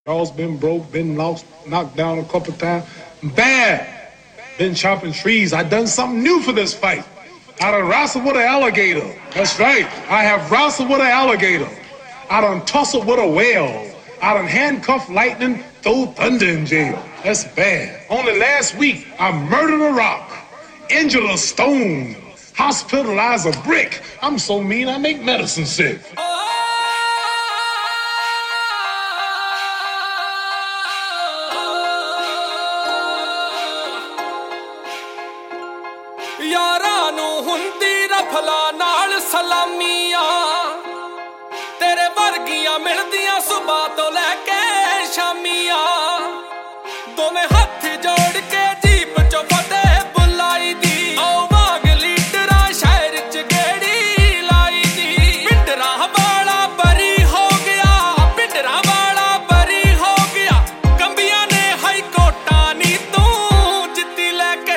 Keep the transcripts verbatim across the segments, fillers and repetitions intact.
Y'all's been broke, been lost, knocked down a couple times. Bad. Been chopping trees. I done something new for this fight. I done wrestled with an alligator. That's right. I have wrestled with an alligator. I done tussled with a whale. I done handcuffed lightning, throw thunder in jail. That's bad. Only last week, I murdered a rock, injured a stone, hospitalized a brick. I'm so mean, I make medicine sick. यारां नूं हुंदी रफला नाल सलामियां तेरे वर्गियां मिलदियां सुबह तो लैके शामियां दोवें हत्थ जोड़ के जीप चो फतेह बुलाई दी ओ वाग लीडरां शहर च गेड़ी लाई दी पिंडरां वाला बरी हो गया पिंडरां वाला बरी हो गया कंबियां ने हाई कोटा नी तू जित्ती लैके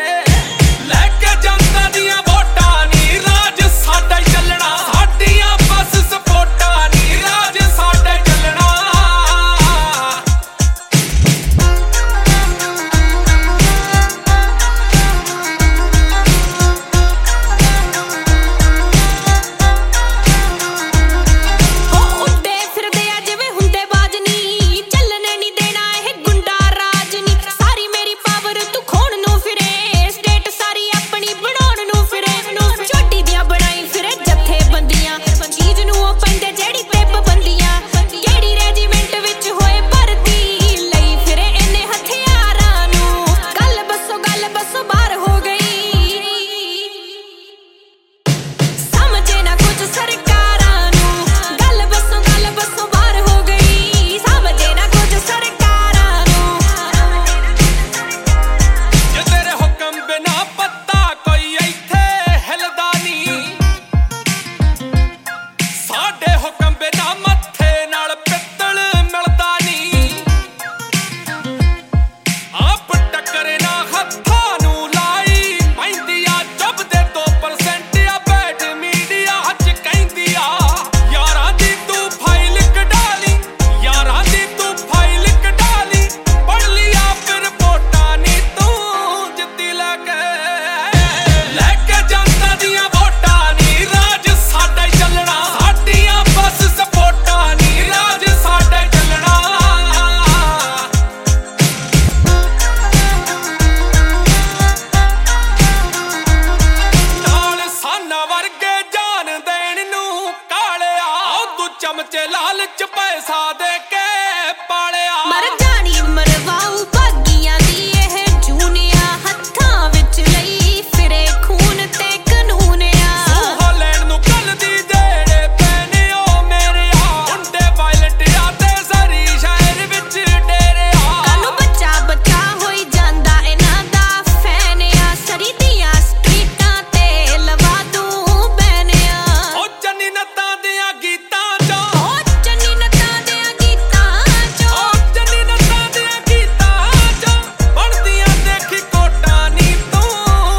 चमचे लालच पैसा दे के पालिया मर जानी मरवाऊ भागियां दी एह जूनिया हत्थां विच लई फिरे खून ते कानूनिया सोहा लैण नूं कल दी जेड़े पैने ओ मेरेया मुंडे पायलट आते सरी शहर विच डेरिया कानू बच्चा बच्चा होई जांदा इन्हां दा फैनिया सरी दियां स्ट्रीटां ते लवा दूं बैनिया ओ चन्नी नत्तां दियां गीतां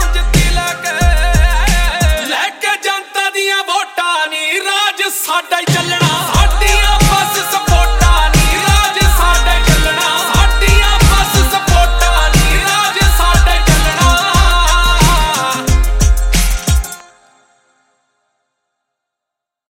साडा